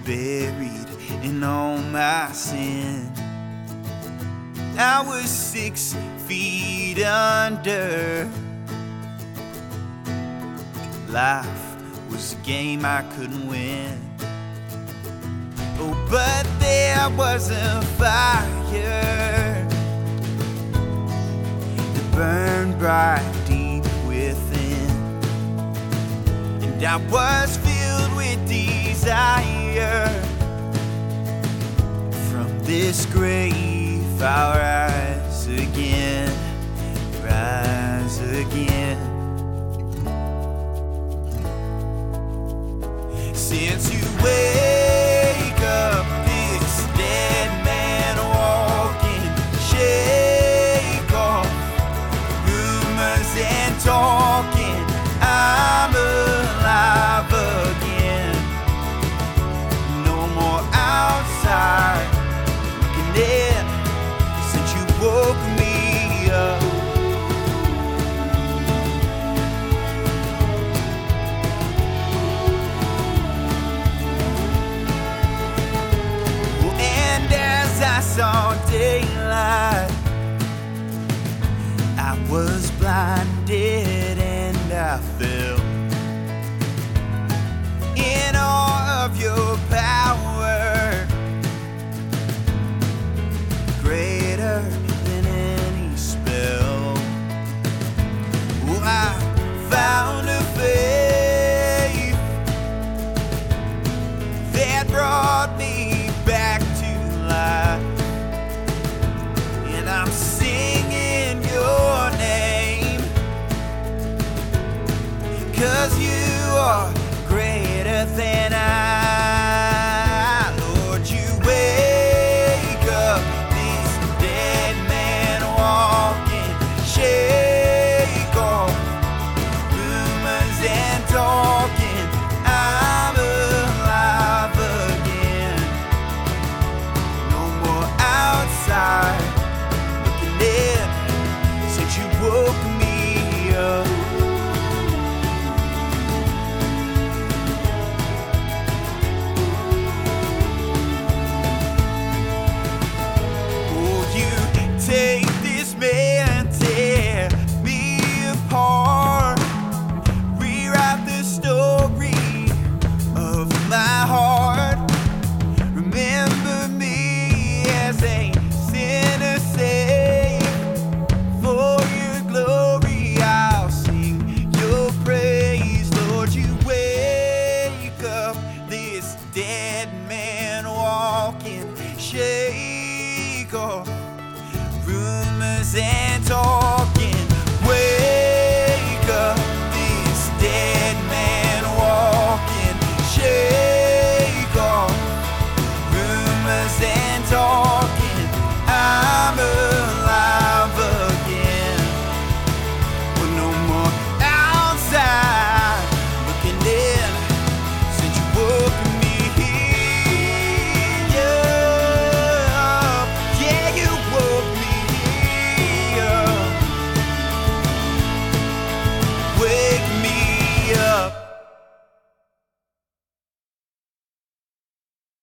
buried in all my sin. I was 6 feet under. Life was a game I couldn't win. Oh, but there was a fire that burned bright deep within, and I was filled with desire. From this grave I'll rise again, rise again. Since you wake up this dead man walking, shake off rumors and talking. I'm alive again. No more outside looking in. Since you woke me up, I saw daylight. I was blinded and I fell